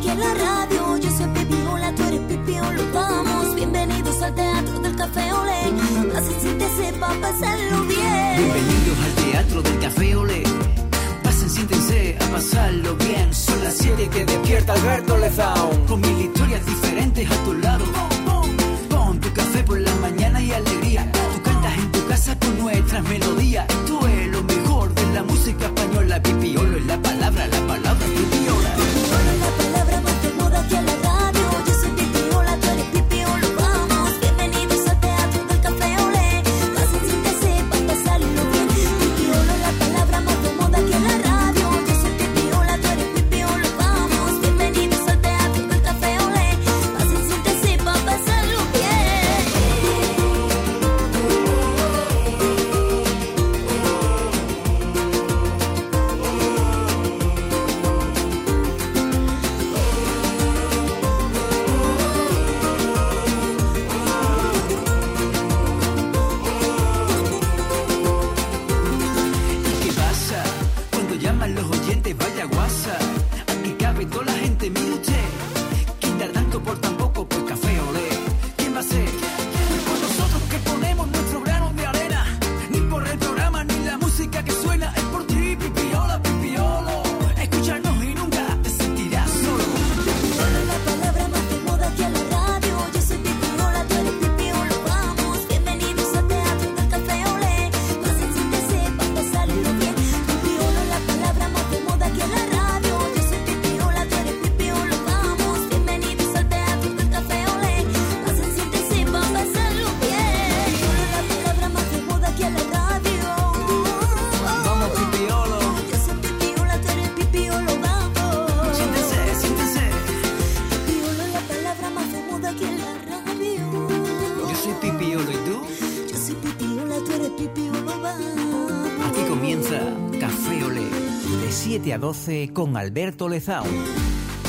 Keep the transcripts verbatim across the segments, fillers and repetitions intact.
aquí en la radio. Yo soy Pipiola, tú eres Pipiolo. Vamos, bienvenidos al Teatro del Café Olé. Así siéntese pa' pasarlo bien. Bienvenidos al Teatro del Café Olé. Pasen, siéntense a pasarlo bien. Son las siete que despierta Alberto Lezaun. Con mil historias diferentes a tu lado. Pon, pon tu café por la mañana y alegría. Tú cantas en tu casa con nuestras melodías. Tú es lo mejor de la música española. Pipiolo es la palabra, la palabra Pipiola. Pipiola es la palabra más de moda aquí en la radio. Yo soy Pipiola, tú eres Pipiolo. Vamos, bienvenidos al Teatro del Café Olé. Pasen, siéntese pa' pasarlo bien. Pipiolo es la palabra más de moda aquí en la radio. Yo soy Pipiola, tú eres Pipiolo. Vamos, bienvenidos al Teatro del Café Olé. Pasen, siéntese pa' pasarlo bien. ¿Y qué pasa? Cuando llaman los oyentes, vaya guasa. Aquí cabe toda la gente, mire usted. Quitar tanto por tan poco, pues Café Olé. ¿Quién va a ser? Por nosotros que ponemos nuestro grano de arena. Ni por el programa, ni la música que suena. Es por ti, Pipiola, Pipiolo. Escucharnos y nunca te sentirás solo. Pipiola es la palabra más de moda aquí en la radio. Yo soy Pipiola, tú eres Pipiolo. Vamos, bienvenidos al Teatro del Café Olé. Pasen, siéntese pa' pasarlo bien. Pipiola es la palabra más de moda aquí en la radio. Yo soy Pipiola, tú eres Pipiolo. Vamos, bienvenidos al Teatro del Café Olé. Pasen, siéntese pa' pasarlo bien. Pipiola es la palabra más de moda aquí en la radio. Vamos, Pipiolo. Yo soy Pipiola, tú eres Pipiolo. Vamos. Siéntese, siéntese. Pipiolo es la palabra más de moda aquí en la radio. Yo soy Pipiolo, ¿y tú? Yo soy Pipiola, tú eres Pipiolo, vamos. Aquí comienza Café Olé. De siete a doce con Alberto Lezaun.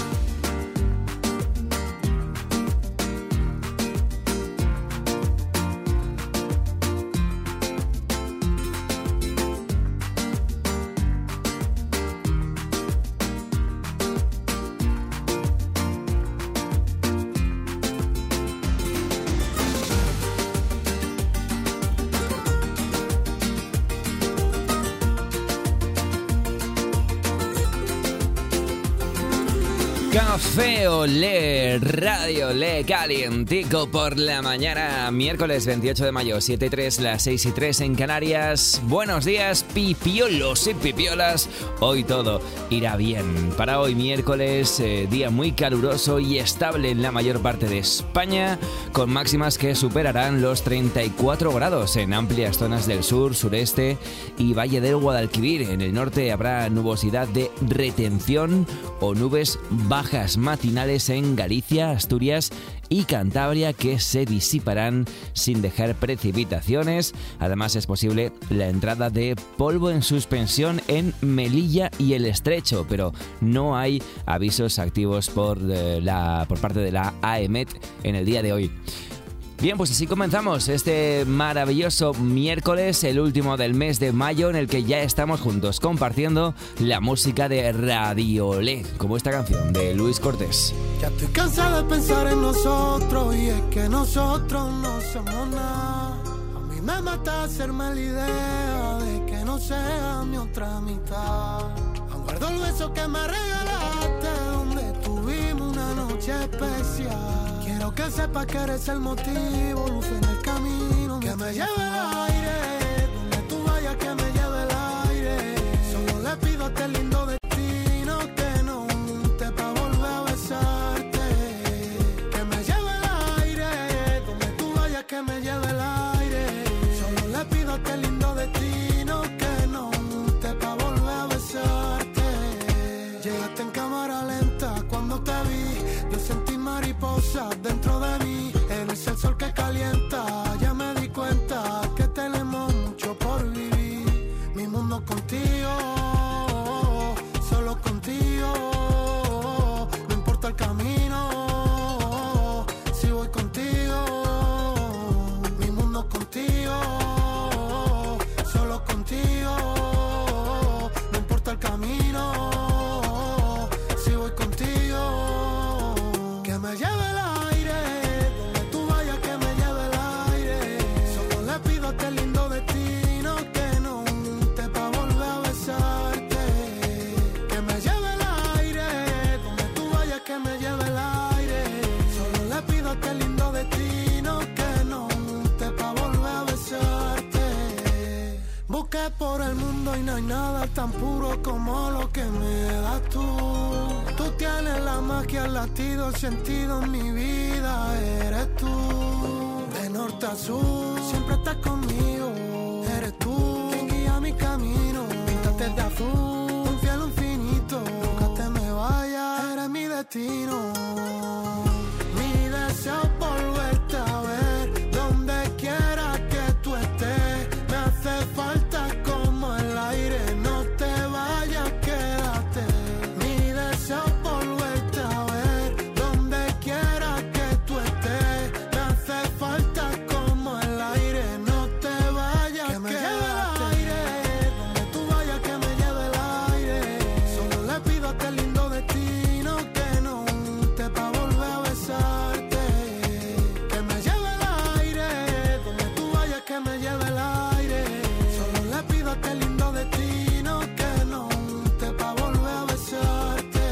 Café Olé, Radio Olé, calientico por la mañana, miércoles veintiocho de mayo, siete y tres, las seis y tres en Canarias. Buenos días, pipiolos y pipiolas. Hoy todo irá bien. Para hoy miércoles, eh, día muy caluroso y estable en la mayor parte de España, con máximas que superarán los treinta y cuatro grados en amplias zonas del sur, sureste y Valle del Guadalquivir. En el norte habrá nubosidad de retención o nubes bajas matinales en Galicia, Asturias y Cantabria que se disiparán sin dejar precipitaciones. Además es posible la entrada de polvo en suspensión en Melilla y el Estrecho, pero no hay avisos activos por, eh, la, por parte de la AEMET en el día de hoy. Bien, pues así comenzamos este maravilloso miércoles, el último del mes de mayo, en el que ya estamos juntos compartiendo la música de Radio Olé, como esta canción de Luis Cortés. Ya estoy cansado de pensar en nosotros, y es que nosotros no somos nada. A mí me mata hacerme la idea de que no sea mi otra mitad. Aún guardo el beso que me regalaste, donde tuvimos una noche especial. Quiero que sepas que eres el motivo, luz en el camino, que me lleve el aire, donde tú vayas que me lleve el aire. Solo le pido a este lindo destino que no monte pa' volver a besarte. Que me lleve el aire, donde tú vayas que me lleve el aire. Solo le pido a este lindo destino que no monte pa' volver a besarte. Llegaste en cámara lenta cuando te vi, yo sentí mariposas dentro de mí. Eres el sol que calienta, ya me di cuenta que tenemos mucho por vivir. Mi mundo contigo, como lo que me das tú. Tú tienes la magia, el latido, el sentido en mi vida. Eres tú, de norte a sur, siempre estás conmigo. Eres tú, quien guía mi camino. Píntate de azul, un cielo infinito. Nunca te me vayas, eres mi destino. Mi deseo por verte a ver, donde quiera que tú estés. Me hace falta como el aire, no te vayas, quédate. Mi deseo por verte a ver, donde quiera que tú estés. Me hace falta como el aire, no te vayas, que me lleve el aire. Donde tú vayas, que me lleve el aire. Solo le pido a este lindo destino que no unte pa' volver a besarte. Que me lleve el aire. Donde tú vayas, que me lleve el aire. Solo le pido a este lindo destino que no unte pa' volver a besarte.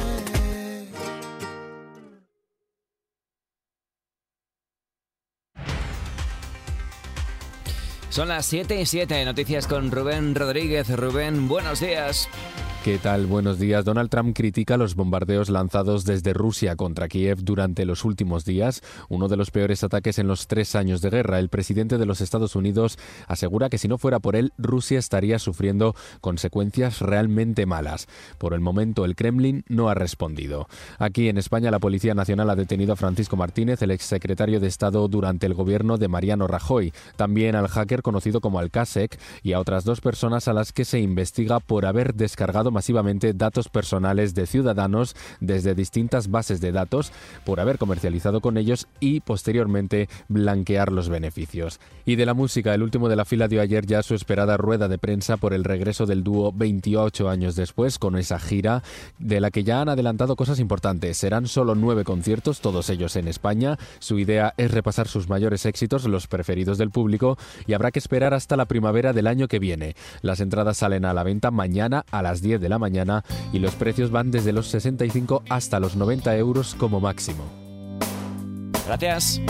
Son las siete y siete, noticias con Rubén Rodríguez. Rubén, buenos días. ¿Qué tal? Buenos días. Donald Trump critica los bombardeos lanzados desde Rusia contra Kiev durante los últimos días, uno de los peores ataques en los tres años de guerra. El presidente de los Estados Unidos asegura que si no fuera por él, Rusia estaría sufriendo consecuencias realmente malas. Por el momento, el Kremlin no ha respondido. Aquí en España, la Policía Nacional ha detenido a Francisco Martínez, el exsecretario de Estado durante el gobierno de Mariano Rajoy, también al hacker conocido como Alcasec y a otras dos personas a las que se investiga por haber descargado masivamente datos personales de ciudadanos desde distintas bases de datos, por haber comercializado con ellos y posteriormente blanquear los beneficios. Y de la música, el último de la fila dio ayer ya su esperada rueda de prensa por el regreso del dúo veintiocho años después, con esa gira de la que ya han adelantado cosas importantes. Serán solo nueve conciertos, todos ellos en España. Su idea es repasar sus mayores éxitos, los preferidos del público, y habrá que esperar hasta la primavera del año que viene. Las entradas salen a la venta mañana a las diez de la mañana y los precios van desde los sesenta y cinco hasta los noventa euros como máximo. Gracias.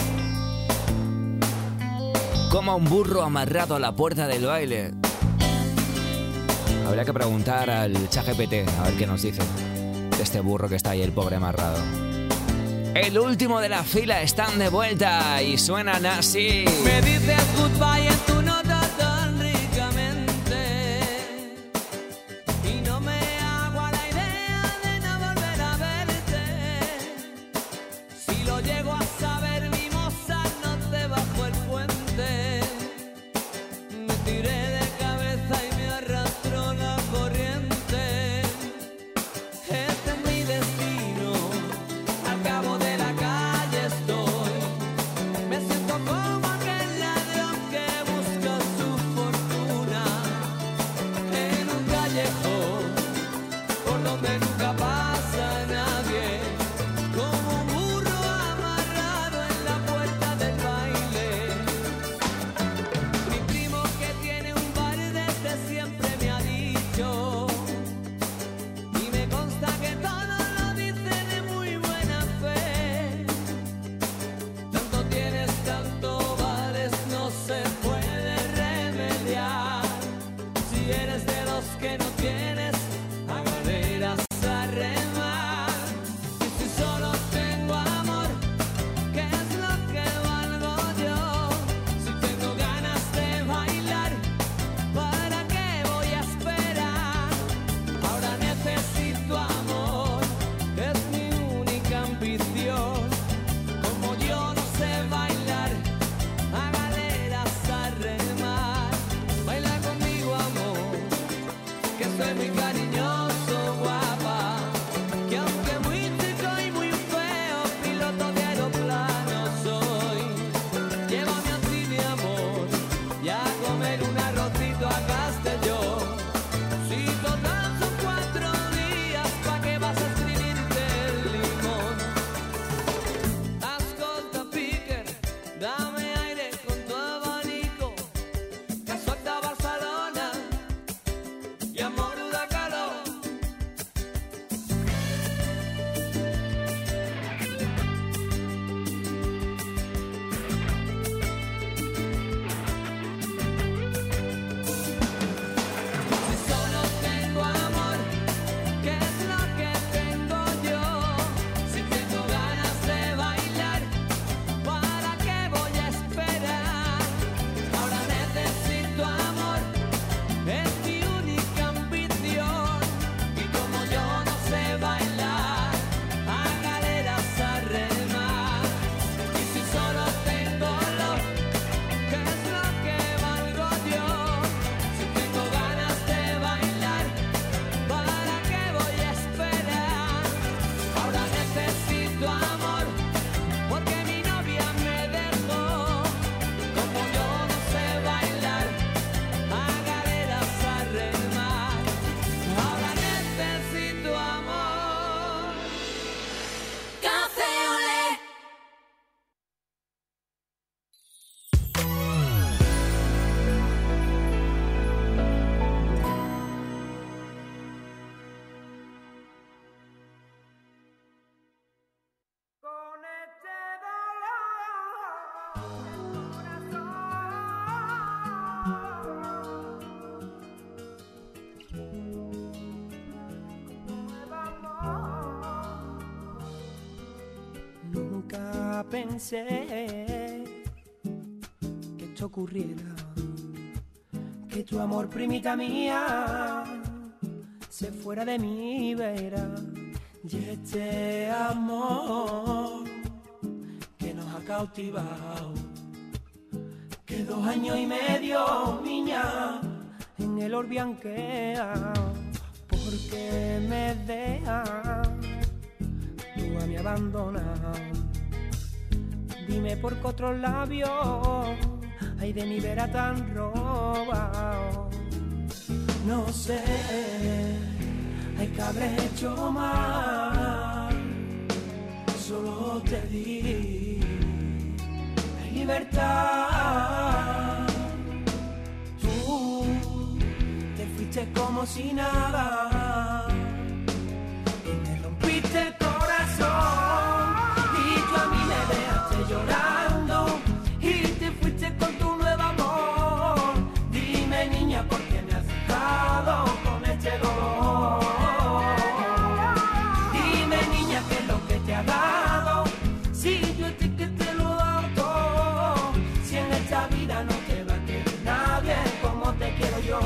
Como un burro amarrado a la puerta del baile. Habría que preguntar al ChatGPT a ver qué nos dice de este burro que está ahí, el pobre amarrado. El último de la fila están de vuelta y suenan así. Me dices goodbye en tu nota tan ricamente y no me hago a la idea de no volver a verte. Si lo llego a saber, mi moza, no te bajo el puente. Me tiré de cabeza y me arrastró la corriente. Este es mi destino, al cabo de la calle estoy. Me siento como aquel ladrón que busca pensé que esto ocurriera, que tu amor, primita mía, se fuera de mi vera. Y este amor que nos ha cautivado, que dos años y medio, niña, en el orbe han quedado. Porque me dejas, tú a mí abandonado. Dime por qué otros labios hay de mi vera tan robado. No sé, hay que haber hecho mal, solo te di libertad. Tú te fuiste como si nada y me rompiste el corazón, y tú a mí me dejaste llorando y te fuiste con tu nuevo amor. Dime, niña, ¿por qué me has dejado con este dolor? Dime, niña, ¿qué es lo que te ha dado? Si yo estoy que te lo hago todo, si en esta vida no te va a querer nadie como te quiero yo.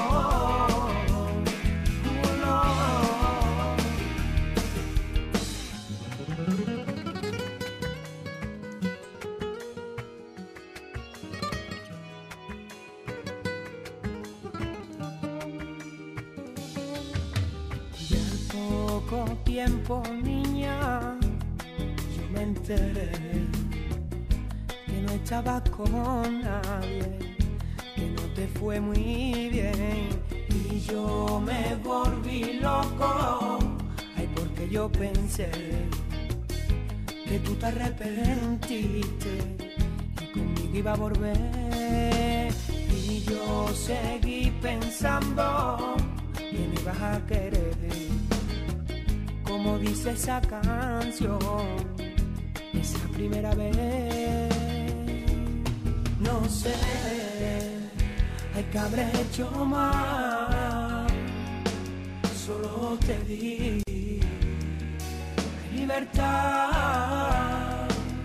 Poco tiempo, niña, yo me enteré que no estabas con nadie, que no te fue muy bien, y yo me volví loco, ay, porque yo pensé que tú te arrepentiste y conmigo iba a volver, y yo seguí pensando que me ibas a querer, como dice esa canción, esa primera vez. No sé, hay que haber hecho mal, solo te di libertad.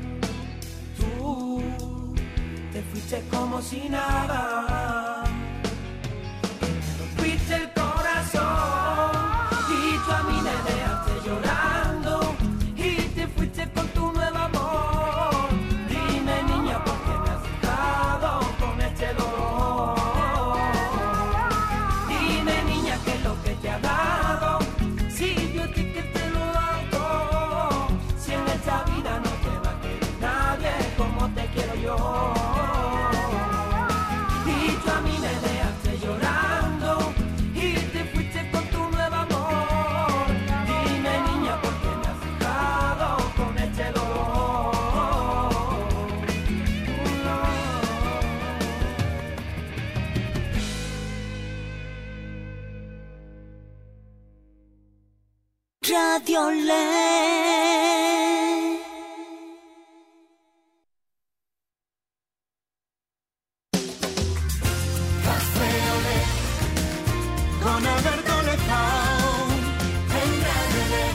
Tú te fuiste como si nada, me rompiste el corazón, y tú a mí me dejaste llorando y te fuiste con tu nuevo amor. Dime, niña, ¿por qué me has dejado con este dolor? Dime, niña, ¿qué es lo que te ha dado? Si yo a ti que te lo hago, si en esta vida no te va a querer nadie como te quiero yo. Y tú a mí me dejaste llorando y te fuiste con tu nuevo amor. Dime, niña, ¿por qué me has dejado con este dolor? Radio Le. Café Olé, con Alberto Lezao, en Radio Le.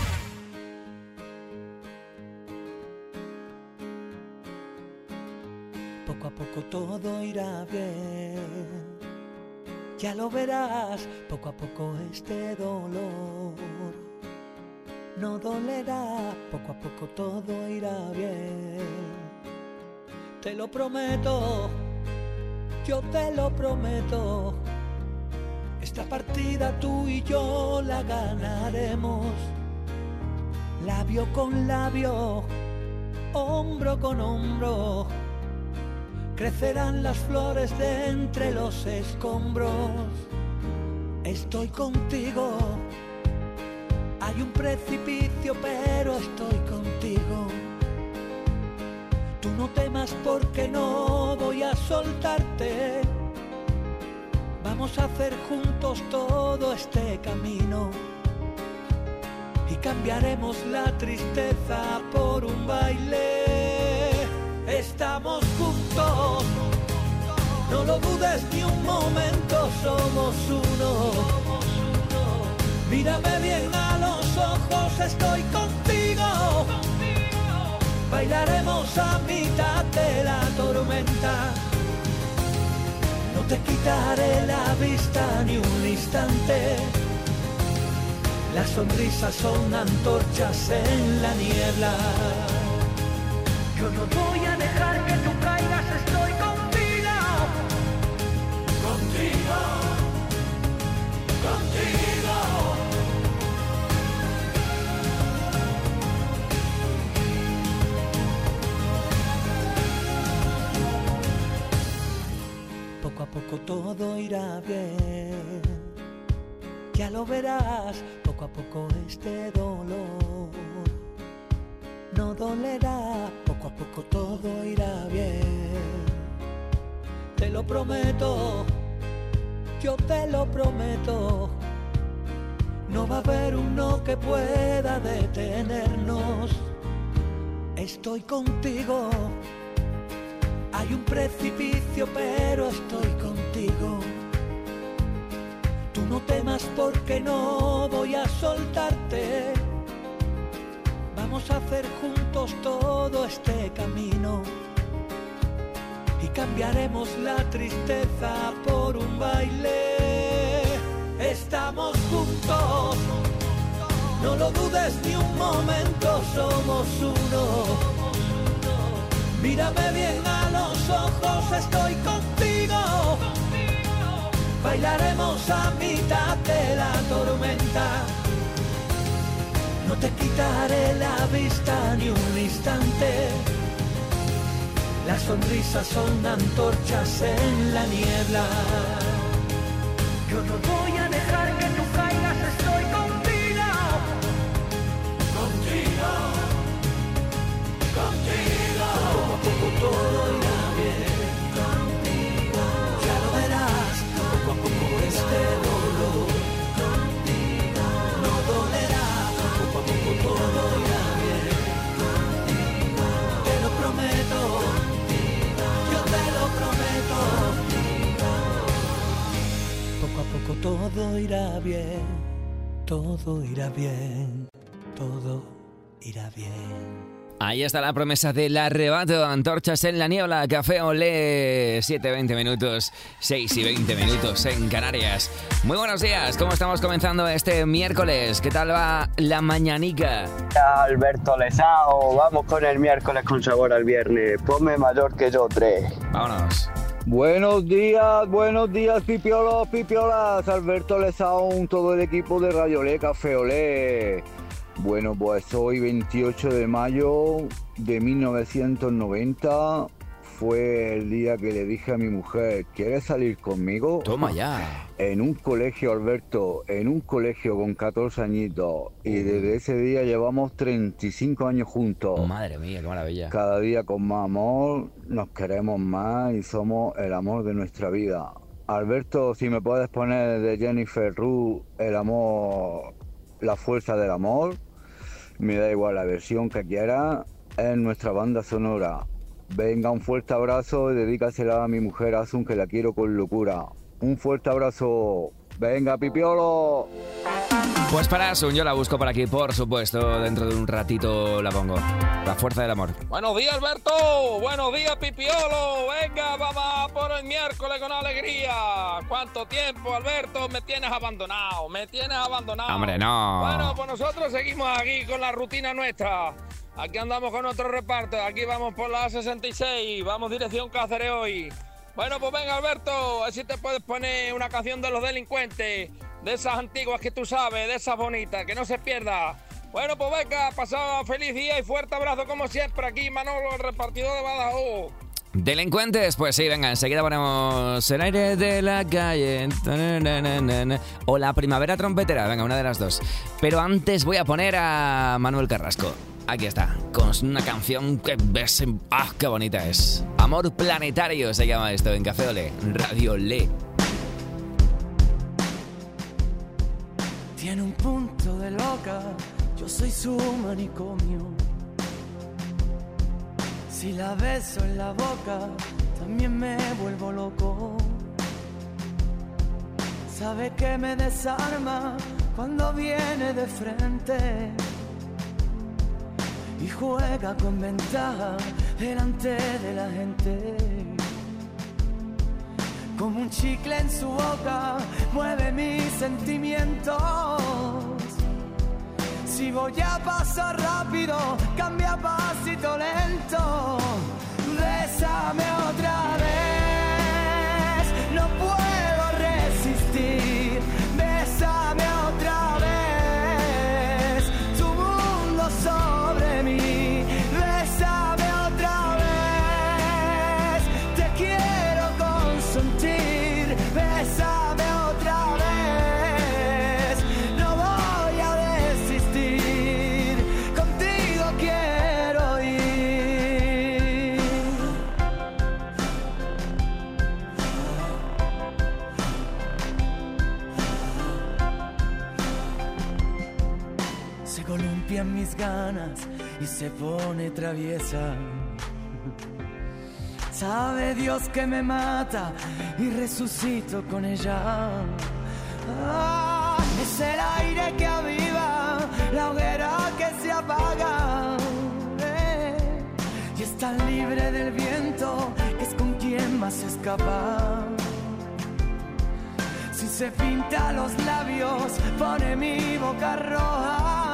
Poco a poco todo irá bien, ya lo verás, poco a poco este dolor no dolerá, poco a poco todo irá bien. Te lo prometo, yo te lo prometo, esta partida tú y yo la ganaremos, labio con labio, hombro con hombro. Crecerán las flores de entre los escombros. Estoy contigo. Hay un precipicio, pero estoy contigo. Tú no temas porque no voy a soltarte. Vamos a hacer juntos todo este camino y cambiaremos la tristeza por un baile. Estamos juntos, no lo dudes ni un momento, somos uno. Mírame bien a los ojos, estoy contigo. Bailaremos a mitad de la tormenta. No te quitaré la vista ni un instante. Las sonrisas son antorchas en la niebla. Yo no voy a dejar que tú caigas, estoy contigo. Contigo. Contigo. Poco a poco todo irá bien. Ya lo verás, poco a poco este dolor no dolerá, poco a poco todo irá bien. Te lo prometo, yo te lo prometo. No va a haber un no que pueda detenernos. Estoy contigo. Hay un precipicio, pero estoy contigo. Tú no temas porque no voy a soltarte. Vamos a hacer juntos todo este camino y cambiaremos la tristeza por un baile. Estamos juntos, no lo dudes ni un momento, somos uno. Mírame bien a los ojos, estoy contigo. Bailaremos a mitad de la tormenta. No te quitaré la vista ni un instante. Las sonrisas son antorchas en la niebla. Yo no voy a dejar que tú caigas, estoy contigo. Contigo. Contigo. Poco a poco todo irá bien. Contigo. Ya lo verás. Poco a poco este dolor. Contigo. No dolerá. Poco a poco todo irá bien. Contigo. Te lo prometo. Contigo. Yo te lo prometo. Contigo. Poco a poco todo irá bien. Todo irá bien. Todo irá bien. Ahí está la promesa del arrebato. Antorchas en la niebla, Café Olé. siete veinte minutos, seis y veinte minutos en Canarias. Muy buenos días, ¿cómo estamos comenzando este miércoles? ¿Qué tal va la mañanica? Alberto Lesao, vamos con el miércoles con sabor al viernes. Ponme mayor que yo tres. Vámonos. Buenos días, buenos días, pipiolos, pipiolas. Alberto Lesao, todo el equipo de Radio Olé, Café Olé. Bueno, pues hoy veintiocho de mayo de mil novecientos noventa fue el día que le dije a mi mujer, ¿quieres salir conmigo? Toma ya. En un colegio, Alberto, en un colegio con catorce añitos, y desde ese día llevamos treinta y cinco años juntos. Madre mía, qué maravilla. Cada día con más amor, nos queremos más y somos el amor de nuestra vida. Alberto, si me puedes poner de Jennifer Ru, el amor, la fuerza del amor, me da igual la versión que quiera, es nuestra banda sonora. Venga, un fuerte abrazo y dedícasela a mi mujer Asun, que la quiero con locura. Un fuerte abrazo. Venga, pipiolo. Pues para Asun, yo la busco por aquí, por supuesto. Dentro de un ratito la pongo. La fuerza del amor. Buenos días, Alberto. Buenos días, pipiolo. Venga, vamos por el miércoles con alegría. ¿Cuánto tiempo, Alberto? Me tienes abandonado. Me tienes abandonado. Hombre, no. Bueno, pues nosotros seguimos aquí con la rutina nuestra. Aquí andamos con otro reparto. Aquí vamos por la A sesenta y seis. Vamos dirección Cáceres hoy. Bueno, pues venga, Alberto. A ver si te puedes poner una canción de Los Delincuentes. De esas antiguas que tú sabes, de esas bonitas, que no se pierda. Bueno, pues venga, pasado feliz día y fuerte abrazo como siempre. Aquí Manolo, el repartidor de Badajoz. Delincuentes, pues sí, venga, enseguida ponemos El aire de la calle o La primavera trompetera, venga, una de las dos. Pero antes voy a poner a Manuel Carrasco. Aquí está, con una canción que ves, ¡ah, qué bonita es! Amor planetario se llama esto en Café Olé, Radio Olé. Tiene un punto de loca, yo soy su manicomio. Si la beso en la boca, también me vuelvo loco. Sabe que me desarma cuando viene de frente. y juega con ventaja delante de la gente. Como un chicle en su boca mueve mis sentimientos. Si voy a pasar rápido, cambia a pasito lento. Bésame otra vez, no puedo resistir. Bésame otra vez, tu mundo sobre mí. Bésame otra vez, te quiero consentir. Bésame otra vez, no voy a desistir. Contigo quiero ir. Se columpian mis ganas y se pone traviesa. Sabe Dios que me mata y resucito con ella. Ah, es el aire que aviva, la hoguera que se apaga. Eh, y es tan libre del viento que es con quien más escapa. Si se pinta los labios, pone mi boca roja.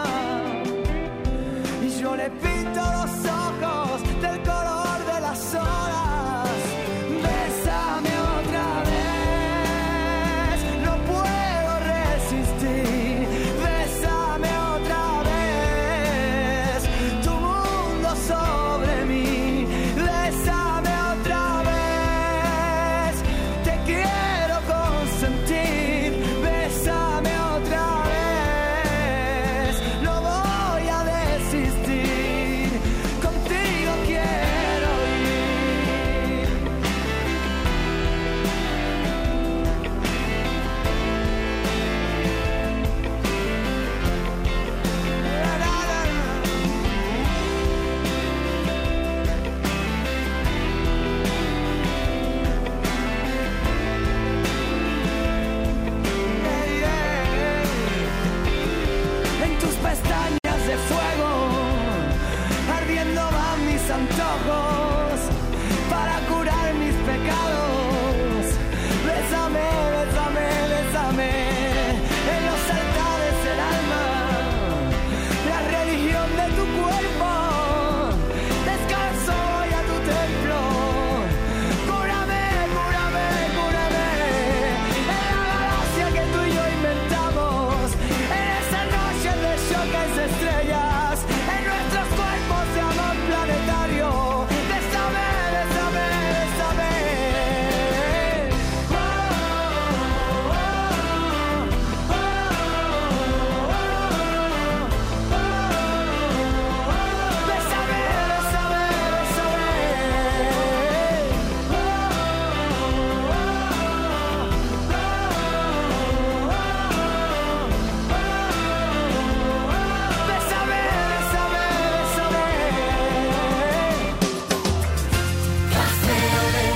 Y yo le pinto los ojos del color de las horas. Bésame otra vez, no puedo resistir. Bésame otra vez, tu mundo sobre mí. Bésame otra vez, te quiero consentir. Bésame otra vez, no voy a desistir. Contigo quiero ir. La, la, la, la. Ey, ey. En tus pestañas de fuego, ardiendo van mis antojos para curar mis pecados. Bésame, bésame, bésame en los altares del alma, la religión de tu cuerpo. Descanso voy a tu templo. Cúrame, cúrame, cúrame en la galaxia que tú y yo inventamos. En esa noche de choques de estrellas, en nuestros cuerpos de amor planetario. Bésame, bésame, bésame. Oh, oh, oh, oh, oh, oh. Bésame, bésame, bésame. Bésame, bésame, bésame. Café Olé.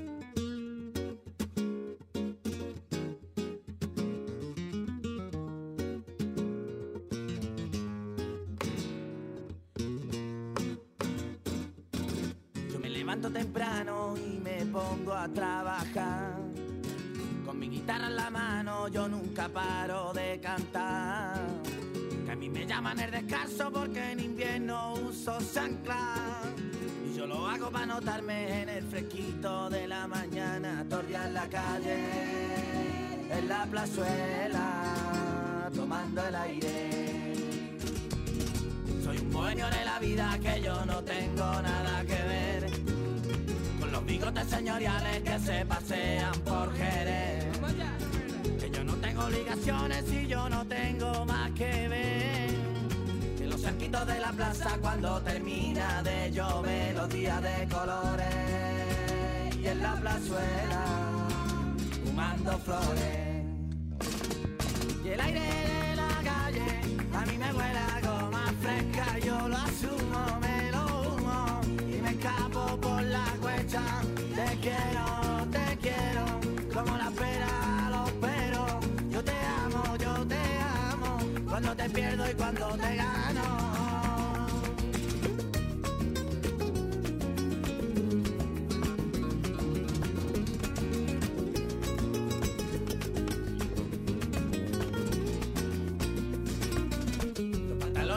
Yo me levanto temprano y me pongo a trabajar. Con mi guitarra en la mano yo nunca paro de cantar. Que a mí me llaman el descanso porque en invierno uso chancla. Y yo lo hago para notarme en el fresquito de la mañana. Torrear la calle, en la plazuela, tomando el aire. Soy un bohemio de la vida que yo no tengo nada que ver con los bigotes señoriales que se pasean por Jerez. Que yo no tengo obligaciones y yo no tengo más que ver que los cerquitos de la plaza cuando termina de llover, los días de colores y en la plazuela fumando flores. Y el aire de la calle a mí me huele algo más fresca. Yo lo asumo, me lo humo y me escapo por la cuesta. Te quiero, te quiero, como la pera los peros. Yo te amo, yo te amo, cuando te pierdo y cuando te gano.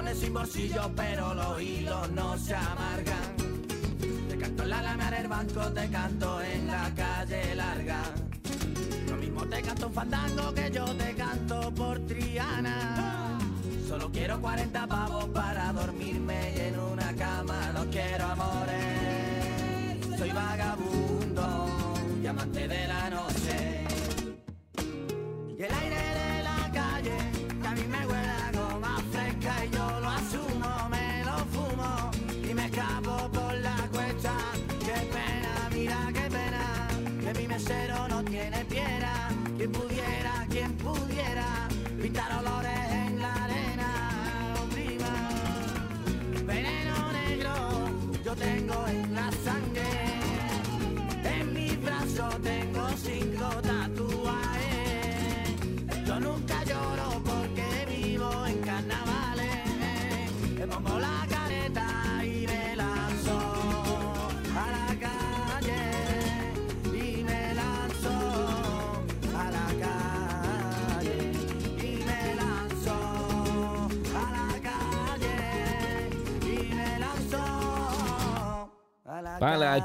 corazones sin bolsillo, pero los hilos no se amargan. Te canto en la alameda del banco, te canto en la calle larga. Lo mismo te canto un fandango que yo te canto por Triana. Solo quiero cuarenta pavos para dormirme y en una cama. No quiero amores, soy vagabundo y amante de la noche. Y el aire de la calle, que a mí me huele a goma fresca y yo lo asumo, me lo fumo y me escapo por la cuesta. Qué pena, mira qué pena, que mi mesero no tiene piedra. Quien pudiera, quien pudiera, pintar olores en la arena, oh prima. Veneno negro yo tengo en la sangre, en mis brazos tengo cinco tatuajes. Yo nunca lloro porque vivo en carnavales. Me pongo la careta y me lanzo a la calle. Y me lanzo a la calle. Y me lanzo a la calle. Y me lanzo a la ¡A la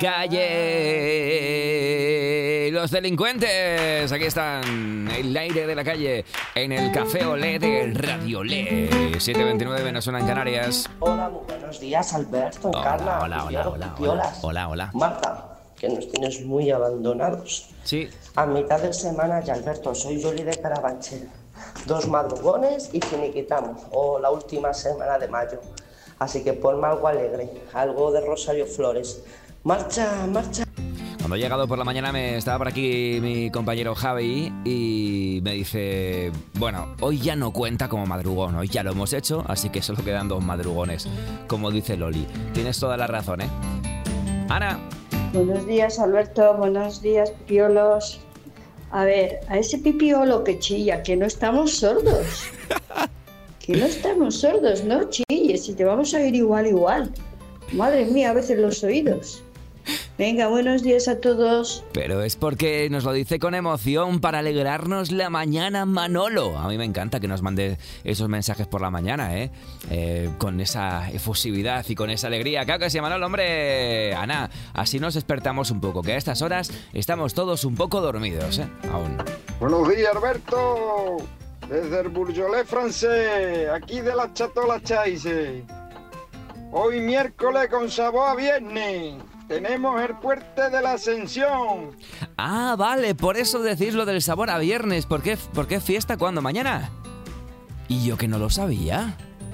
calle! Los delincuentes, aquí están, el aire de la calle, en el Café Olé de Radio Olé. siete veintinueve, no suenan Canarias. Hola, muy buenos días, Alberto, Hola, Carla, hola, hola, Pipiolo, hola, Pipiolas. hola, hola. Marta, que nos tienes muy abandonados. Sí. A mitad de semana ya, Alberto, soy Yoli de Carabanchel. Dos madrugones y finiquitamos, o la última semana de mayo. Así que ponme algo alegre, algo de Rosario Flores. Marcha, marcha. Cuando he llegado por la mañana me estaba por aquí mi compañero Javi y me dice, bueno, hoy ya no cuenta como madrugón, hoy ya lo hemos hecho, así que solo quedan dos madrugones, como dice Loli. Tienes toda la razón, ¿eh? Ana. Buenos días, Alberto, buenos días, pipiolos. A ver, a ese pipiolo que chilla, que no estamos sordos. Que no estamos sordos, no chilles, y te vamos a ir igual, igual. Madre mía, a veces los oídos. Venga, buenos días a todos. Pero es porque nos lo dice con emoción para alegrarnos la mañana, Manolo. A mí me encanta que nos mande esos mensajes por la mañana, ¿eh? eh con esa efusividad y con esa alegría. Claro que sí, Manolo, hombre. Ana, así nos despertamos un poco, que a estas horas estamos todos un poco dormidos, ¿eh? Aún. Buenos días, Alberto. Desde el Bourgeois francés, aquí de la Chatola Chaise. Hoy miércoles con sabor a viernes. Tenemos el puente de la Ascensión. Ah, vale, por eso decís lo del sabor a viernes. ¿Por qué, por qué fiesta? ¿Cuándo? ¿Mañana? ¿Y yo que no lo sabía?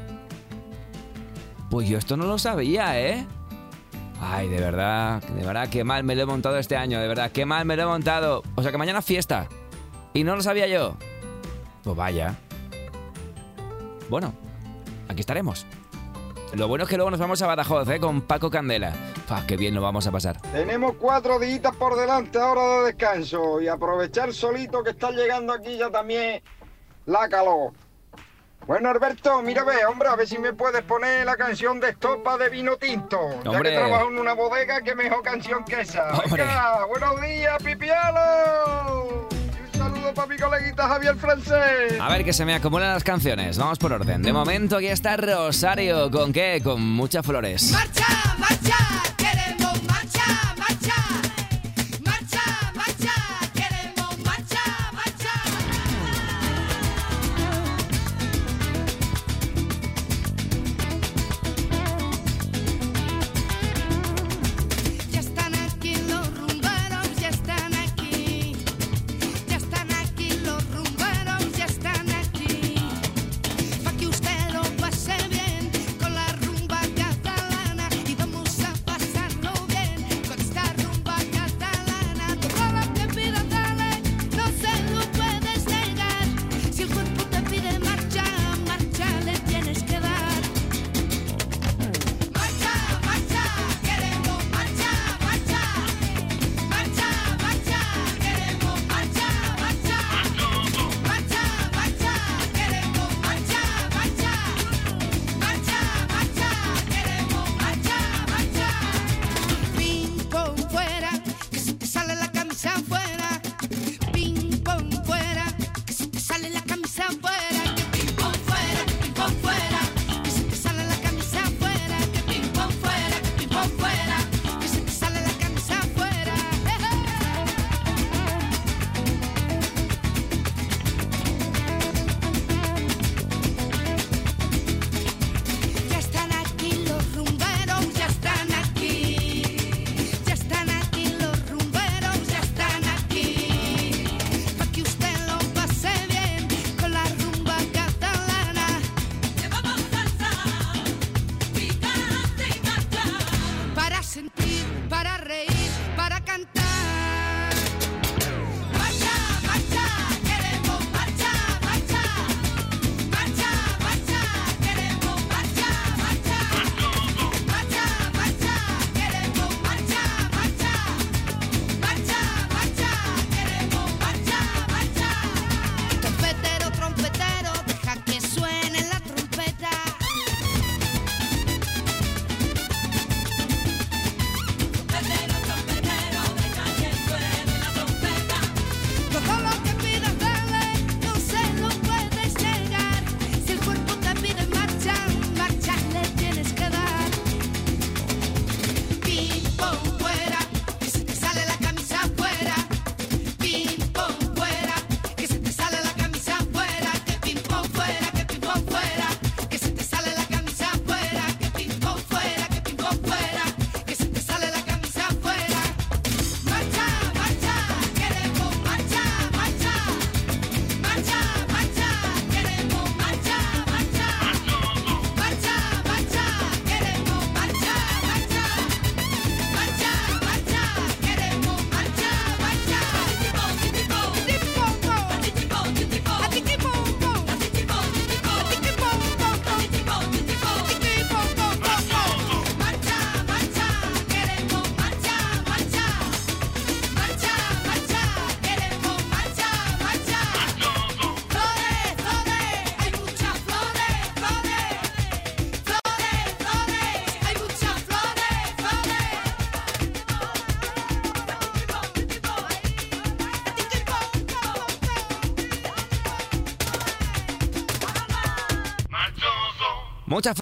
Pues yo esto no lo sabía, ¿eh? Ay, de verdad, de verdad, qué mal me lo he montado este año, de verdad, qué mal me lo he montado. O sea que mañana es fiesta. ¿Y no lo sabía yo? Pues vaya. Bueno, aquí estaremos. Lo bueno es que luego nos vamos a Badajoz, ¿eh? Con Paco Candela. ¡Pah, qué bien lo vamos a pasar! Tenemos cuatro días por delante ahora de descanso y aprovechar solito que está llegando aquí ya también la calor. Bueno, Alberto, mira, ve, hombre, a ver si me puedes poner la canción de Estopa de Vino Tinto. ¡Hombre! Ya que trabajo en una bodega, qué mejor canción que esa. ¡Hombre! Venga, buenos días, Pipiolo. Un saludo para mi coleguita Javier Francés. A ver que se me acumulan las canciones. Vamos por orden. De momento aquí está Rosario. ¿Con qué? Con muchas flores. ¡Marcha, marcha! ¡Queremos marcha, marcha! ¡Marcha, marcha! ¡Queremos marcha, marcha! Ya están aquí los rumberos, ya están aquí. Ya están aquí los rumberos, ya están aquí. Pa' que usted lo pase bien con la rumba catalana y vamos a pasar. Muchas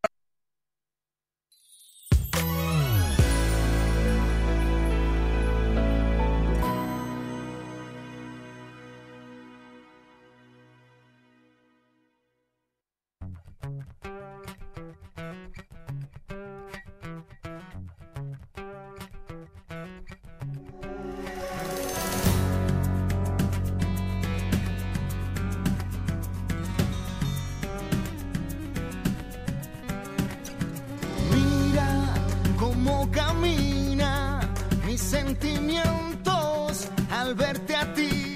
Mira cómo camina mis sentimientos al verte a ti.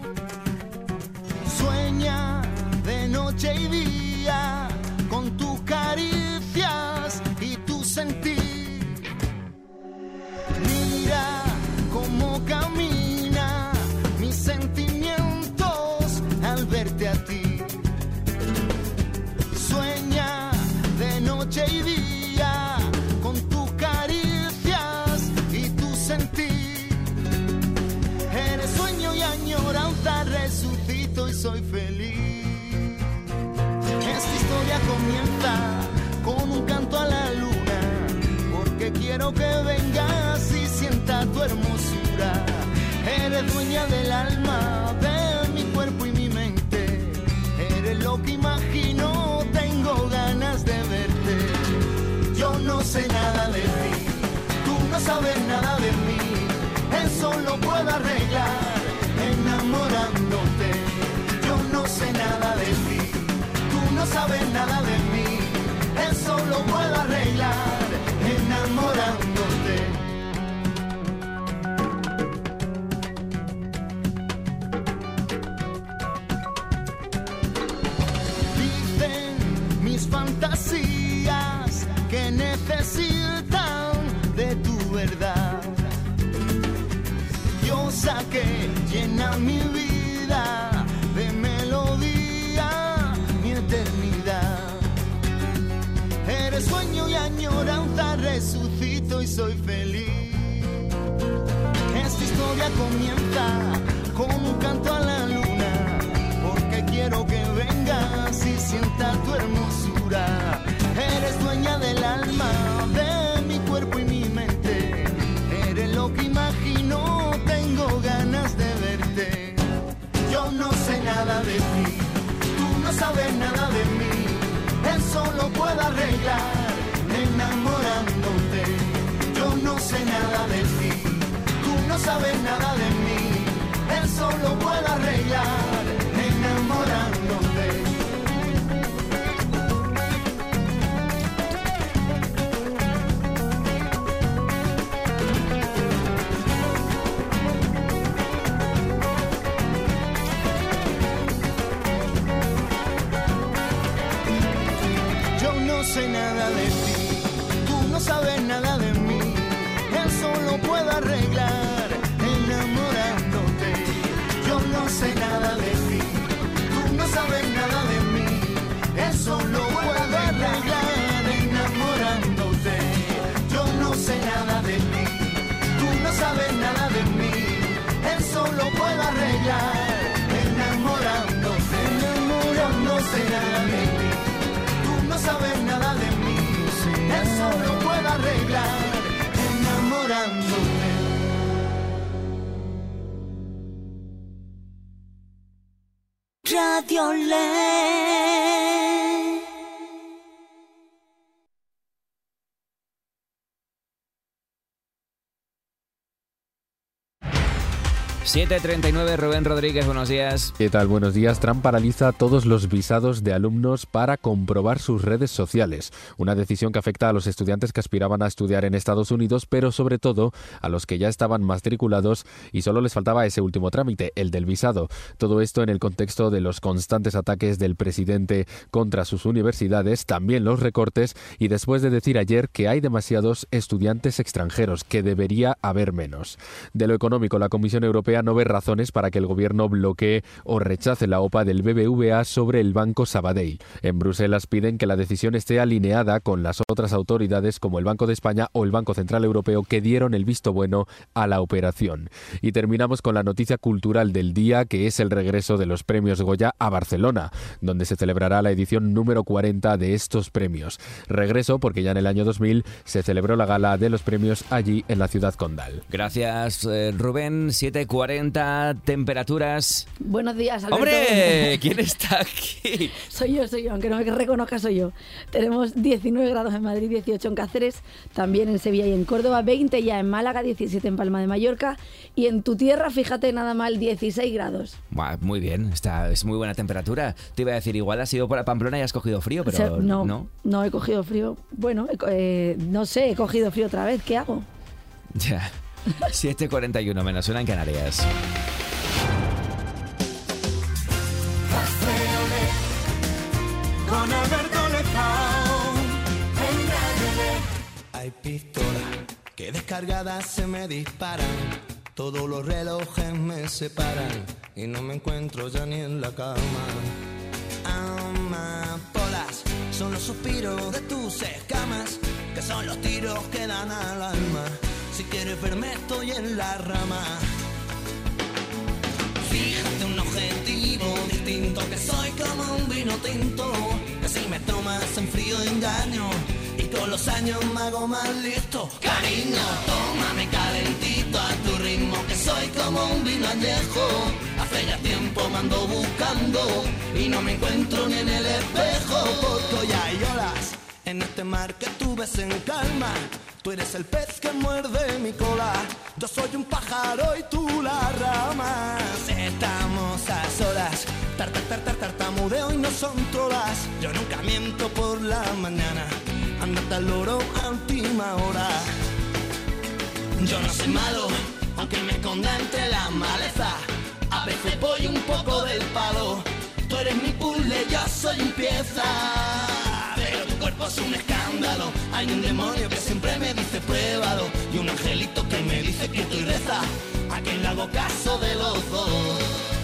Sueña de noche y día con tus caricias y tu sentir. Mira cómo camina mis sentimientos al verte a ti. Sueña de noche y día con tus caricias y tu sentir. Eres sueño y añoranza, resucito y soy feliz. Esta historia comienza con un canto a la luna, porque quiero que vengas y sienta tu hermosura. Eres dueña del alma, de mi cuerpo y mi mente. Eres lo que imagino, tengo ganas de verte. Yo no sé nada de ti, tú no sabes nada de mí. Eso lo puedo arreglar enamorándote. Yo no sé nada de ti, tú no sabes nada de mí. Eso lo puedo arreglar enamorándote. Dicen mis fantasías que necesitan de tu verdad. Diosa que llena mi vida de melodía, mi eternidad. Eres sueño y añoranza, resucito y soy feliz. Esta historia comienza con un canto a la luna, porque quiero que vengas y sienta tu hermosura. Eres dueña del alma, de mi cuerpo y mi mente. Eres lo que imagino, tengo ganas de verte. Yo no sé nada de ti, tú no sabes nada de mí. Eso lo puedo arreglar enamorándote. Yo no sé nada de ti, tú no sabes nada de mí. Eso lo puedo arreglar enamorándote. Yo no sé nada de ti, tú no sabes nada de mí. Eso lo puedo arreglar enamorándote. Yo no sé nada de ti, tú no sabes nada de mí. Eso lo puedo arreglar enamorándote. Yo no sé nada de ti, tú no sabes nada de mí. Eso lo puedo arreglar enamorándote. Yo no sé nada de ti, tú no sabes nada de mí. Eso lo puedo arreglar enamorándote. Radio Le. siete treinta y nueve, Rubén Rodríguez, buenos días. ¿Qué tal? Buenos días. Trump paraliza todos los visados de alumnos para comprobar sus redes sociales. Una decisión que afecta a los estudiantes que aspiraban a estudiar en Estados Unidos, pero sobre todo a los que ya estaban matriculados y solo les faltaba ese último trámite, el del visado. Todo esto en el contexto de los constantes ataques del presidente contra sus universidades, también los recortes, y después de decir ayer que hay demasiados estudiantes extranjeros, que debería haber menos. De lo económico, la Comisión Europea Europea no ve razones para que el gobierno bloquee o rechace la O P A del B B V A sobre el Banco Sabadell. En Bruselas piden que la decisión esté alineada con las otras autoridades como el Banco de España o el Banco Central Europeo que dieron el visto bueno a la operación. Y terminamos con la noticia cultural del día, que es el regreso de los premios Goya a Barcelona, donde se celebrará la edición número cuarenta de estos premios. Regreso porque ya en el año dos mil se celebró la gala de los premios allí en la ciudad condal. Gracias, eh, Rubén. siete cuarenta, temperaturas. Buenos días, Alberto. ¡Hombre! ¿Quién está aquí? Soy yo, soy yo, aunque no me reconozca, soy yo. Tenemos diecinueve grados en Madrid, dieciocho en Cáceres, también en Sevilla y en Córdoba, veinte ya en Málaga, diecisiete en Palma de Mallorca y en tu tierra, fíjate, nada mal, dieciséis grados. Buah, muy bien, está, es muy buena temperatura. Te iba a decir, igual has ido por la Pamplona y has cogido frío, pero O sea, no, no. no he cogido frío. Bueno, he co- eh, no sé, he cogido frío otra vez, ¿qué hago? Ya. siete cuarenta y uno menos una en Canarias. Con Alberto Lezao. Hay pistolas que descargadas se me disparan. Todos los relojes me separan y no me encuentro ya ni en la cama. Amapolas son los suspiros de tus escamas, que son los tiros que dan al alma. Si quieres verme estoy en la rama. Fíjate un objetivo distinto, que soy como un vino tinto, que si me tomas en frío engaño y con los años me hago más listo. Cariño, tómame calentito a tu ritmo, que soy como un vino añejo. Hace ya tiempo me ando buscando y no me encuentro ni en el espejo. Porque ya hay olas en este mar que tú ves en calma. Tú eres el pez que muerde mi cola. Yo soy un pájaro y tú la rama. Estamos a solas. Tar, tar, tar, tar, tartamudeo y no son trolas. Yo nunca miento por la mañana. Andate al loro a última hora. Yo no soy malo, aunque me esconda entre la maleza. A veces voy un poco del palo. Tú eres mi puzzle, yo soy un pieza. Pero tu cuerpo es un escándalo. Hay un demonio que siempre me dice pruébalo, y un angelito que me dice que tú reza. A quien le hago caso de los dos.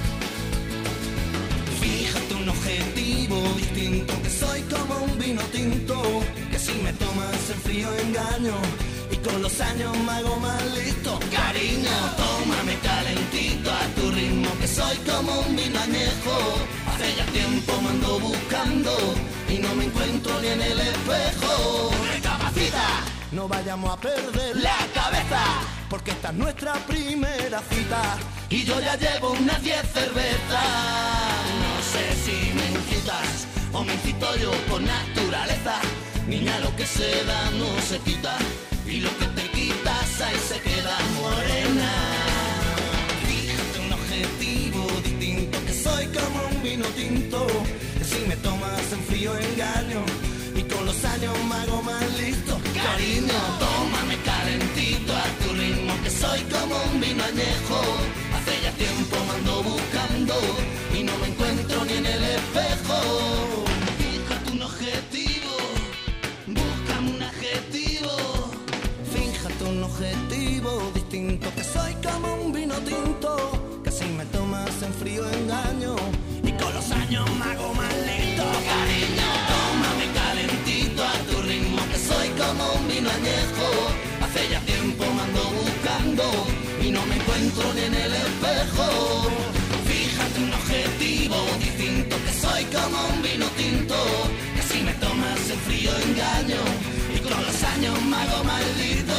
Fíjate un objetivo distinto, que soy como un vino tinto, que si me tomas en frío engaño y con los años me hago más listo. Cariño, tómame calentito a tu ritmo, que soy como un vino añejo. Hace ya tiempo me ando buscando y no me encuentro ni en el espejo. Recapacita, no vayamos a perder la cabeza, porque esta es nuestra primera cita y yo ya llevo unas diez cervezas. No sé si me incitas o me incito yo por naturaleza. Niña, lo que se da no se quita y lo que te quitas ahí se queda morena. Fíjate un objetivo distinto, que soy como un vino tinto, que si me tomas en frío engaño y con los años me hago más listo. Cariño, tómame calentito a tu ritmo, que soy como un vino añejo. Hace ya tiempo me ando buscando y no me encuentro ni en el espejo. Fíjate un objetivo, búscame un adjetivo. Fíjate un objetivo distinto, que soy como un vino tinto, que si me tomas en frío engaño y con los años me hago más listo. Cariño, tómame calentito a tu ritmo, que soy como un vino añejo. Hace ya tiempo me ando buscando y no me encuentro ni en el espejo. Fíjate un objetivo distinto, que soy como un vino tinto, que si me tomas en frío engaño y con los años me hago maldito.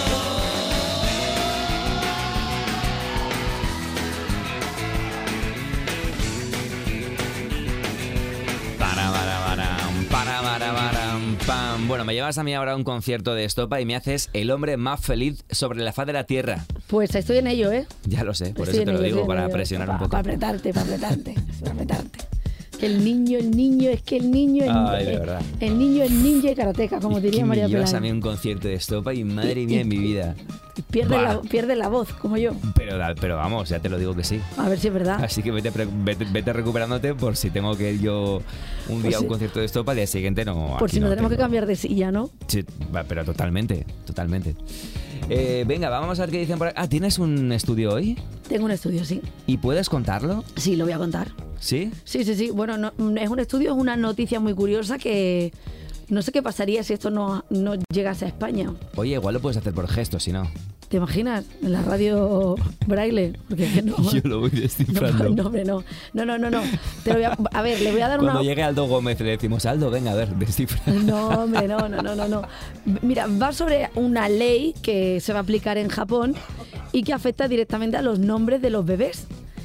Para, para, para, para, para, para, pam. Bueno, me llevas a mí ahora a un concierto de Estopa y me haces el hombre más feliz sobre la faz de la tierra. Pues estoy en ello, ¿eh? Ya lo sé, por Estoy eso te en lo ello, digo, estoy en para ello. presionar Pa- un poco. Para apretarte, para apretarte, para apretarte. Que el niño, el niño, es que el niño, el, Ay, de eh, verdad. el niño, el ninja y karateca, como diría Que María me llevas a Pelayo. mí a un concierto de Estopa y madre mía en mi vida. Pierde Bah. la, pierde la voz, como yo. Pero, pero vamos, ya te lo digo que sí. A ver si es verdad. Así que vete, pre- vete, vete recuperándote por si tengo que ir yo un día Por a un si- concierto de Estopa, al día siguiente no. Por aquí si no tenemos que tengo. cambiar de silla, ¿no? Sí, va, pero totalmente, totalmente. Eh, venga, vamos a ver qué dicen por ahí. Ah, ¿tienes un estudio hoy? Tengo un estudio, sí. ¿Y puedes contarlo? Sí, lo voy a contar. ¿Sí? Sí, sí, sí. Bueno, no, es un estudio, es una noticia muy curiosa que no sé qué pasaría si esto no, no llegase a España. Oye, igual lo puedes hacer por gestos, si no. ¿Te imaginas? En la radio braille. Porque es que no, Yo lo voy descifrando. no, no, hombre, no. No, no, no, no. Te lo voy a, a ver, le voy a dar Cuando una... llegue Aldo Gómez le decimos, Aldo, venga, a ver, descifra. No, hombre, no, no, no, no, no. Mira, va sobre una ley que se va a aplicar en Japón y que afecta directamente a los nombres de los bebés.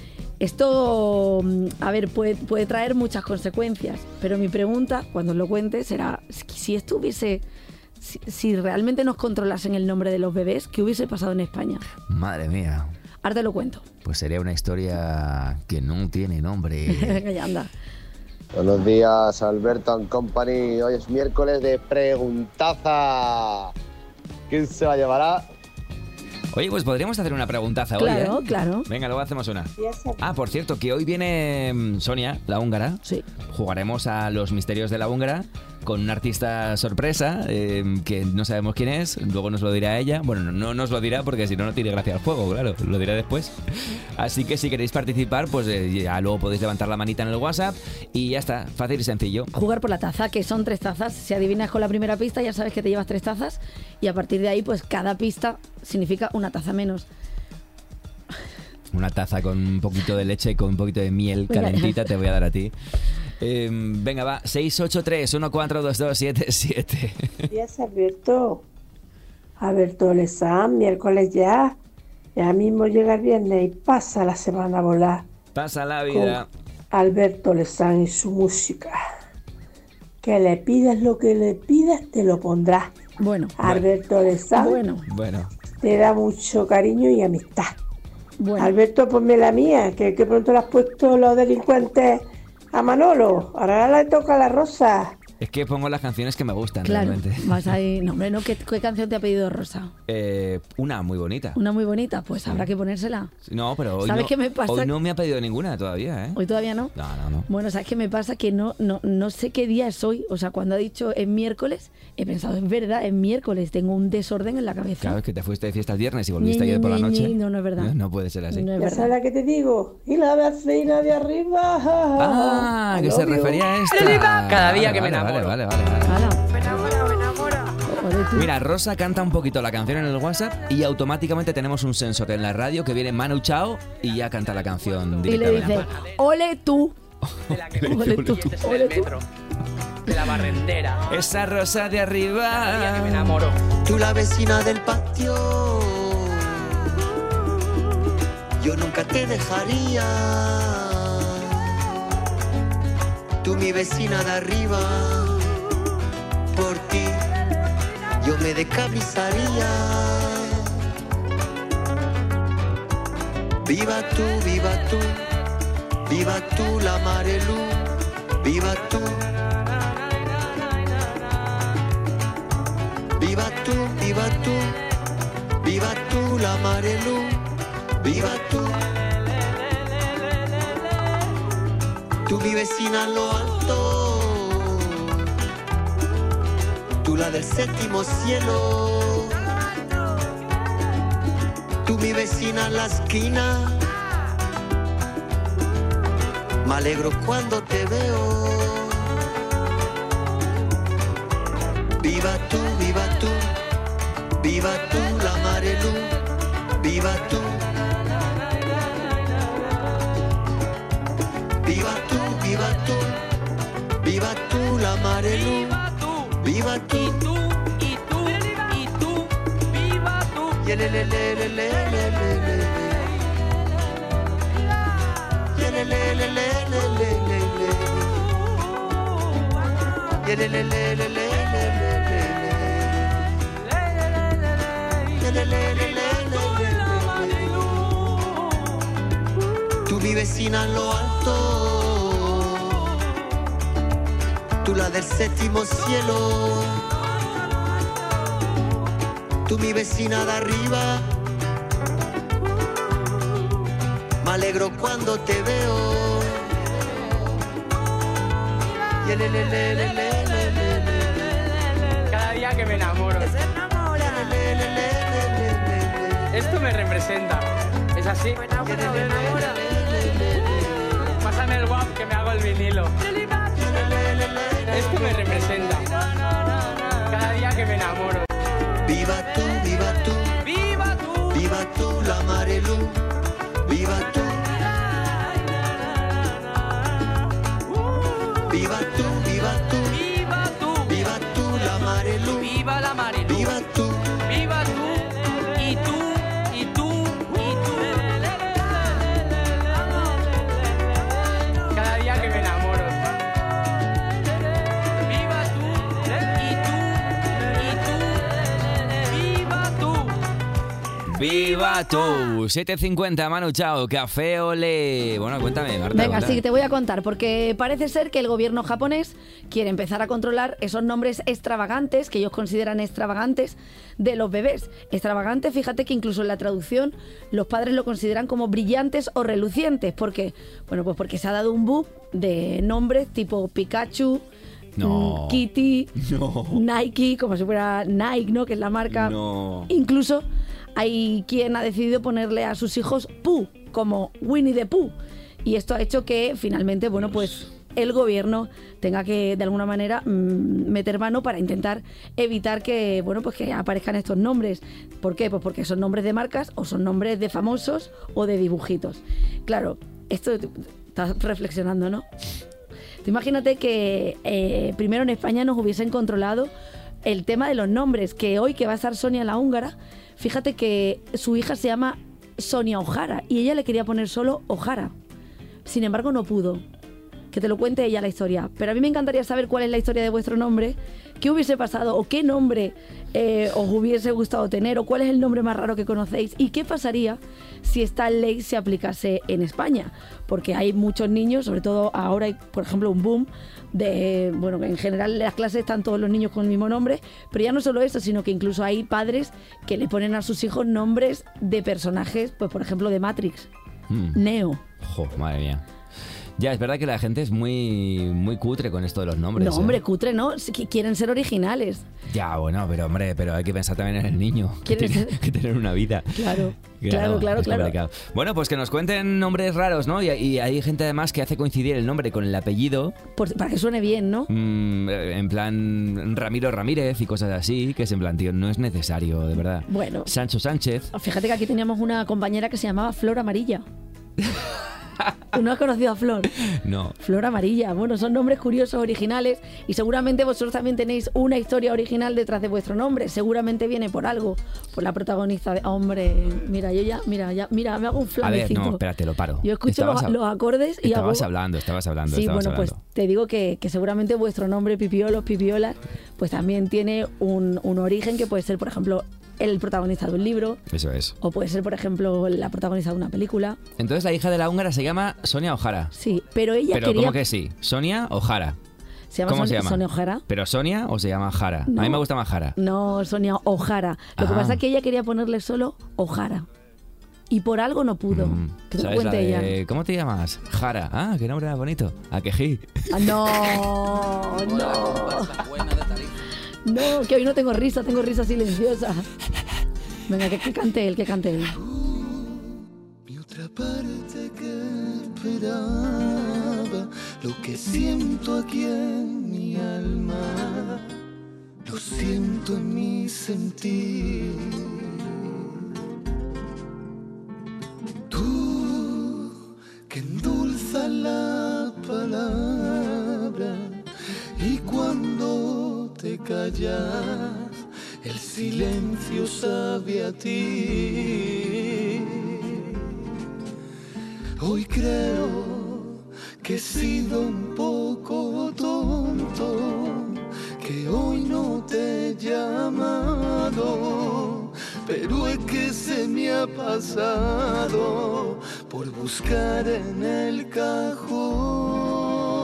Esto, a ver, puede, puede traer muchas consecuencias, pero mi pregunta, cuando os lo cuente, será, si esto hubiese... Si, si realmente nos controlasen el nombre de los bebés, ¿qué hubiese pasado en España? Madre mía. Ahora te lo cuento. Pues sería una historia que no tiene nombre. Venga, ya anda. Buenos días, Alberto and Company. Hoy es miércoles de preguntaza. ¿Quién se la llevará? Oye, pues podríamos hacer una preguntaza Claro, hoy, ¿eh? claro. Venga, luego hacemos una. Ah, por cierto, que hoy viene mm, Sonia, la húngara. Sí. Jugaremos a los misterios de la húngara con un artista sorpresa eh, que no sabemos quién es. Luego nos lo dirá ella. Bueno, no, no nos lo dirá porque si no, no tiene gracia al juego, claro. Lo dirá después. Así que si queréis participar, pues eh, ya luego podéis levantar la manita en el WhatsApp y ya está. Fácil y sencillo. Jugar por la taza, que son tres tazas. Si adivinas con la primera pista, ya sabes que te llevas tres tazas. Y a partir de ahí, pues cada pista significa una taza menos. Una taza con un poquito de leche y con un poquito de miel Venga. calentita te voy a dar a ti. Eh, venga, va. seis ocho tres, uno cuatro dos dos siete siete. Buenos días, Alberto. Alberto Lezán, miércoles ya. Ya mismo llega el viernes y pasa la semana a volar. Pasa la vida. Con Alberto Lezán y su música. Que le pidas lo que le pidas, te lo pondrás. Bueno. Alberto Lezán Bueno. Bueno. te da mucho cariño y amistad. Bueno. Alberto, ponme la mía, que, que pronto le has puesto los delincuentes a Manolo. Ahora le toca a la Rosa. Es que pongo las canciones que me gustan Claro, realmente. vas ahí... No, hombre, no. ¿Qué, qué canción te ha pedido Rosa? Eh, una muy bonita. Una muy bonita, pues habrá que ponérsela. No, pero hoy, ¿Sabes no, qué me pasa? hoy no me ha pedido ninguna todavía, ¿eh? ¿Hoy todavía no? No, no, no. Bueno, ¿sabes qué me pasa? Que no, no, no sé qué día es hoy. O sea, cuando ha dicho es miércoles, he pensado, es verdad, es miércoles. Tengo un desorden en la cabeza. Claro, es que te fuiste de fiesta el viernes y volviste Ñe, ayer por la Ñe, noche. Ñe, no, no es verdad. No, no puede ser así. No es ¿Ya verdad. sabes la que te digo? Y la vecina de arriba. Ah, que se refería a esta. Cada día que Vale, me vale, enamoro. Vale, vale, vale. Me enamora, me enamora. Mira, Rosa canta un poquito la canción en el WhatsApp y automáticamente tenemos un sensor en la radio que viene Manu Chao y ya canta la canción Y le directamente. dice, ole tú. De la que Ole tú, es en ole el tú. metro. De la barrendera. Esa Rosa de arriba. Cada día que me enamoro. Tú la vecina del patio, yo nunca te dejaría. Tú mi vecina de arriba, por ti yo me decabrizaría. Viva tú, viva tú, viva tú la Marelú, viva tú. Viva tú, viva tú, viva tú la Marelú, viva tú. Tú mi vecina en lo alto, tú la del séptimo cielo. Tú mi vecina en la esquina, me alegro cuando te veo. Viva tú, viva tú, viva tú la Marelú, viva tú. Viva tú, viva tú, viva tú la Marelú, viva tú. Y tú, y tú, y tú, viva tú. Y el, el, el, el, el, el, el, el, el. Y el, el, el, el, el, el, el, el. Y el, el, el, el, el, el, el. Tú mi vecina en lo alto, tú la del séptimo cielo. Tú mi vecina de arriba, me alegro cuando te veo. Y el, el, el, el, el, el, el, el. Cada día que me enamoro. Esto me representa. Es Es así. Pásame el guap que me hago el vinilo. Esto me representa. Cada día que me enamoro. Viva tú, viva tú, viva tú, viva tú la Marelu, viva tú, viva tú, viva tú, viva tú, viva tú la Marelu, viva la Marelu, viva tú, viva tú, y tú, y tú, y tú. Cada día que me enamoro. Viva tú, y tú, y tú, viva tú. ¡Viva tú! siete cincuenta, Manu Chao, Café Olé. Bueno, cuéntame, Marta. Venga, cuéntame. sí, te voy a contar, porque parece ser que el gobierno japonés quiere empezar a controlar esos nombres extravagantes, que ellos consideran extravagantes, de los bebés. Extravagantes, fíjate que incluso en la traducción los padres lo consideran como brillantes o relucientes. ¿Por qué? Bueno, pues porque se ha dado un boom de nombres tipo Pikachu, No. mm, Kitty, No. Nike, como si fuera Nike, ¿no? Que es la marca. No. Incluso hay quien ha decidido ponerle a sus hijos Pooh, como Winnie the Pooh. Y esto ha hecho que finalmente, bueno, pues el gobierno tenga que de alguna manera mmm, meter mano para intentar evitar que, bueno, pues que aparezcan estos nombres. ¿Por qué? Pues porque son nombres de marcas o son nombres de famosos o de dibujitos. Claro, esto estás reflexionando, ¿no? Tú imagínate que eh, primero en España nos hubiesen controlado el tema de los nombres, que hoy que va a estar Sonia la húngara, fíjate que su hija se llama Sonia O'Hara y ella le quería poner solo O'Hara. Sin embargo, no pudo. Que te lo cuente ella la historia. Pero a mí me encantaría saber cuál es la historia de vuestro nombre, qué hubiese pasado o qué nombre eh, os hubiese gustado tener o cuál es el nombre más raro que conocéis y qué pasaría si esta ley se aplicase en España. Porque hay muchos niños, sobre todo ahora hay, por ejemplo, un boom de, bueno, en general en las clases están todos los niños con el mismo nombre, pero ya no solo eso, sino que incluso hay padres que le ponen a sus hijos nombres de personajes, pues por ejemplo de Matrix, Mm. Neo. Jo, madre mía. Ya, es verdad que la gente es muy, muy cutre con esto de los nombres. No, hombre, ¿eh? cutre, ¿no? Si qui- quieren ser originales. Ya, bueno, pero hombre, pero hay que pensar también en el niño. Que ¿Quieren tiene ser- que tener una vida. Claro, claro, claro, es claro. complicado. Bueno, pues que nos cuenten nombres raros, ¿no? Y, y hay gente además que hace coincidir el nombre con el apellido. Por- para que suene bien, ¿no? mm, en plan Ramiro Ramírez y cosas así, que es en plan, tío, no es necesario, de verdad. Bueno. Sancho Sánchez. Fíjate que aquí teníamos una compañera que se llamaba Flor Amarilla. ¿Tú no has conocido a Flor? No. Flor Amarilla. Bueno, son nombres curiosos, originales y seguramente vosotros también tenéis una historia original detrás de vuestro nombre. Seguramente viene por algo, por la protagonista de... Hombre, mira, yo ya, mira, ya, mira, me hago un A ver, flamecito. no, espérate, lo paro. Yo escucho Estabas los, hab- los acordes y hago... Estabas hablando, estabas hablando, Sí, estabas bueno, hablando. pues te digo que, que seguramente vuestro nombre, Pipiolos, Pipiolas, pues también tiene un, un origen que puede ser, por ejemplo, el protagonista de un libro, Eso es. o puede ser, por ejemplo, la protagonista de una película. Entonces la hija de la húngara se llama Sonia O'Hara. Sí, pero ella Pero quería... ¿cómo que sí? Sonia O'Hara. ¿Se llama ¿Cómo Son- se llama? Sonia O'Hara? ¿Pero Sonia o se llama Jara? A mí No. me gusta más Jara. No, Sonia O'Hara. Lo que Ah. pasa es que ella quería ponerle solo O'Hara. Y por algo no pudo. Que te lo ¿Sabes la cuente ella. de, ¿cómo te llamas? Jara. Ah, qué nombre más bonito. ¿A que sí? Ah, no, no. No, que hoy no tengo risa, tengo risa silenciosa. Venga, que, que cante él, que cante él. Otra parte que esperaba, lo que siento aquí en mi alma, lo siento en mi sentir. Tú que endulzas la palabra y cuando te callas el silencio sabe a ti. Hoy creo que he sido un poco tonto, que hoy no te he llamado, pero es que se me ha pasado por buscar en el cajón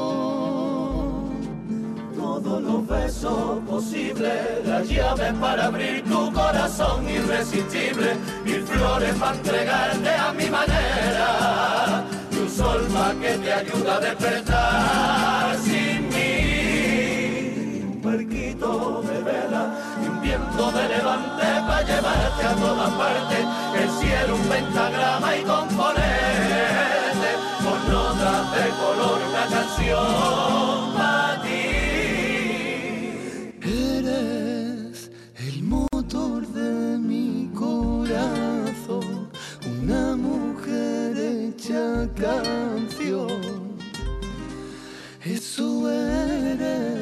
todos los besos posibles, la llave para abrir tu corazón irresistible, mil flores para entregarte a mi manera, y un sol más que te ayuda a despertar sin mí, un barquito de vela y un viento de levante para llevarte a todas partes, el cielo un pentagrama y con canción. Eso eres.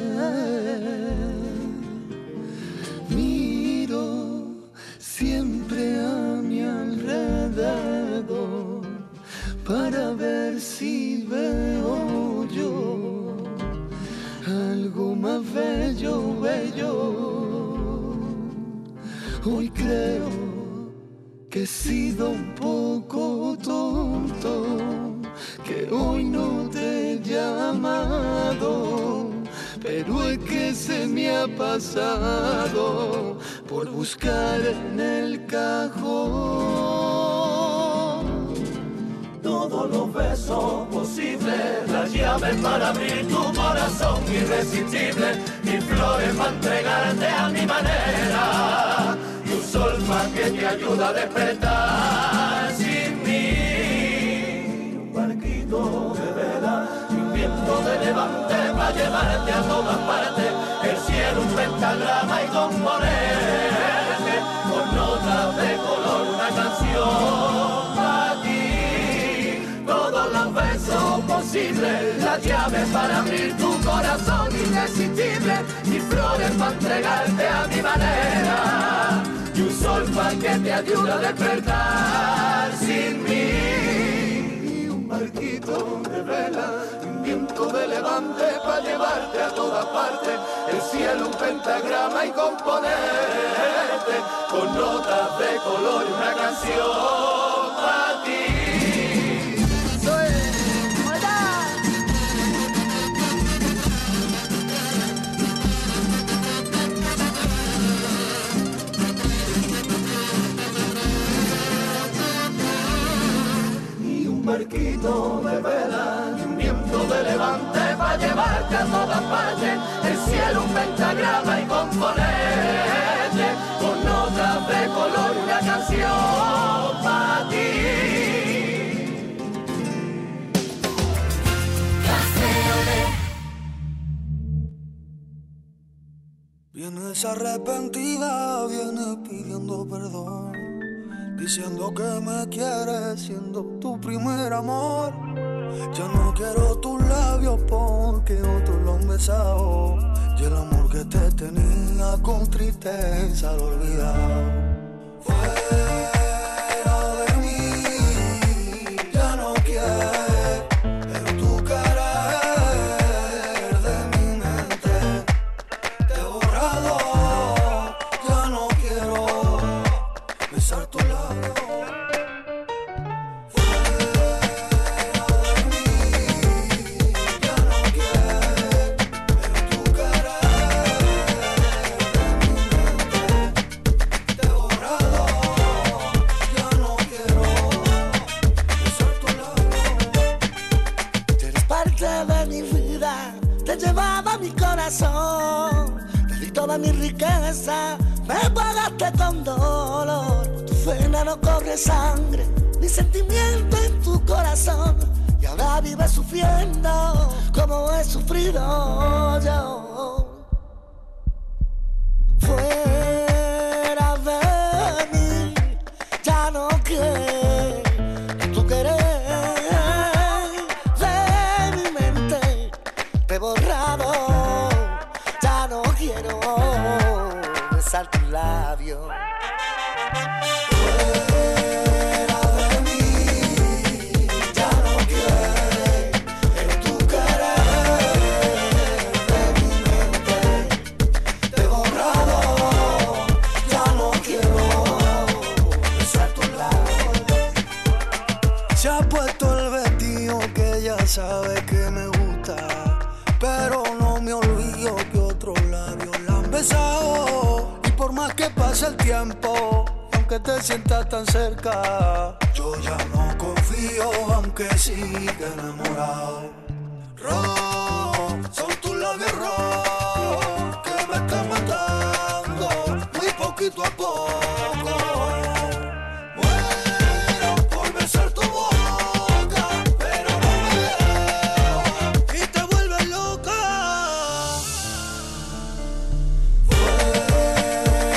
Miro siempre a mi alrededor para ver si veo yo algo más bello, bello. Hoy creo que he sido un poco tonto, que hoy no te he llamado, pero es que se me ha pasado por buscar en el cajón todos los besos posibles, las llaves para abrir tu corazón irresistible, y flores para entregarte a mi manera, y un sol más que te ayuda a despertar sin mí. Un barquito de vela y un viento de levante para llevarte a todas partes, el cielo un pentagrama y componerte con notas de color una canción para ti. Todos los besos posibles, las llaves para abrir tu corazón irresistible, y flores para entregarte a mi manera, y un sol para que te ayude a despertar sin mí. Y un barquito de vela, un viento de levante para llevarte a todas partes, el cielo un pentagrama y componerte con notas de color y una canción para ti. Un barquito de vela y un viento de levante para llevarte a todas partes, el cielo un pentagrama y componerte con notas de color una canción para ti. Vienes arrepentida, vienes pidiendo perdón, diciendo que me quieres siendo tu primer amor. Ya no quiero tus labios porque otros lo han besado, y el amor que te tenía con tristeza lo he olvidado. Fuera de mí, ya no quiero tu querer de mi mente. Te he borrado, ya no quiero besar tu labio. Te di toda mi riqueza, me pagaste con dolor. Tu pena no corre sangre, ni sentimiento en tu corazón, y ahora vives sufriendo como he sufrido yo. Fuera de mí, ya no quiero tu querer de mi mente. Te he borrado, quiero besar tus labios. Fuera de mí, ya no quiero tu querer de mi mente. Te he borrado, ya no quiero besar tus labios. Se ha puesto el vestido que ya sabe que me gusta, pero no me olvido que otros labios la han besado. Y por más que pase el tiempo, aunque te sientas tan cerca, yo ya no confío, aunque siga enamorado. Rojo, son tus labios rojos,